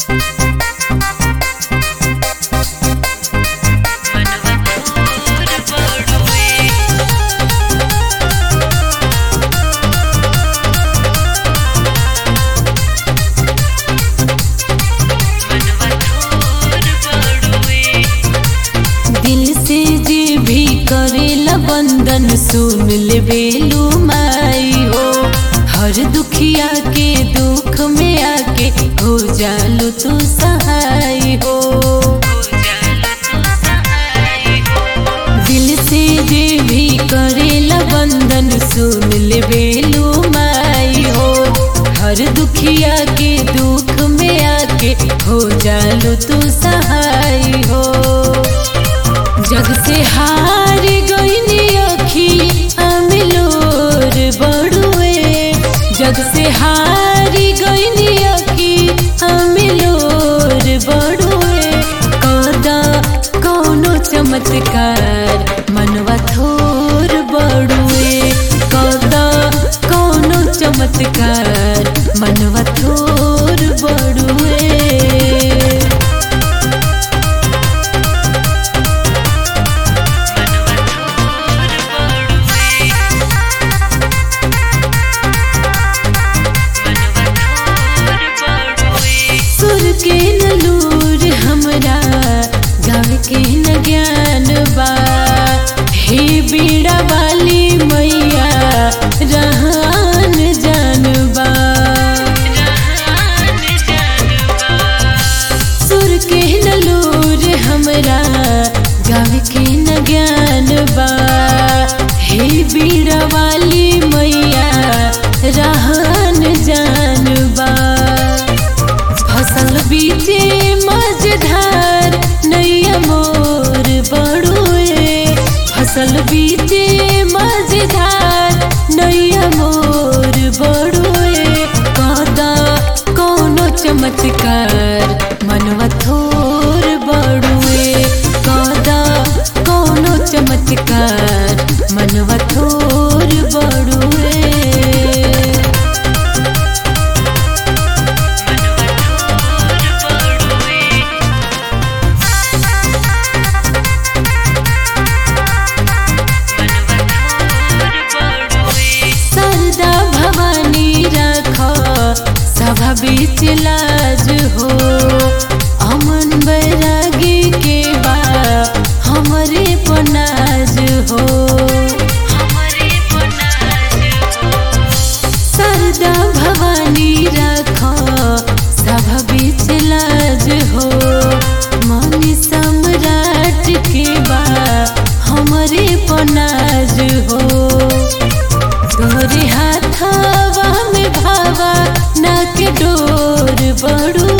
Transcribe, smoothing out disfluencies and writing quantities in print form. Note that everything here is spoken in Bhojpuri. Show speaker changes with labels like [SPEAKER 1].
[SPEAKER 1] बंदन सुन ले बेलू माई हो, हर दुखिया के दुख में आके हो जालू तू सहाय हो। दिल से जे भी करेला बंदन सुन ले बेलू माई हो, हर दुखिया के दुख में आके हो जालू तू सहाय हो। जग से हार गईनी अखिया में लोर बड़ुए, जग से हार गईनी अखिया में लोर बड़ुए। कदा कौनो चमत्कार मनवा थोर बड़ुए, कदा कौनो चमत्कार मनवा थोर बड़ुए। के न लूर हमरा गाँव के न ज्ञान बा, हे बीड़ा वाली मैया रहन जानबा। सुर के न लूर हमरा गाँव के न ज्ञान बा, हे बीड़ा वाली मैया रहन जानबा। फसल बीचे मझधार नैया मोर बड़ुए, फसल बीचे मझधार नैया मोर बड़ुए। कदा कौनो चमत्कार मनवा थोर बड़ुए, कदा कौनो चमत्कार मनवा थोर बड़ुए। सभा बीच लाज हो, अमन बैरागी के बा हमरे पनाज हो। सरदा भवानी रखो सभा बीच लाज हो, मनी सम्राट के बा हमरे पनाज हो। तोरे हाथवा में भावा ना के डोर बड़ू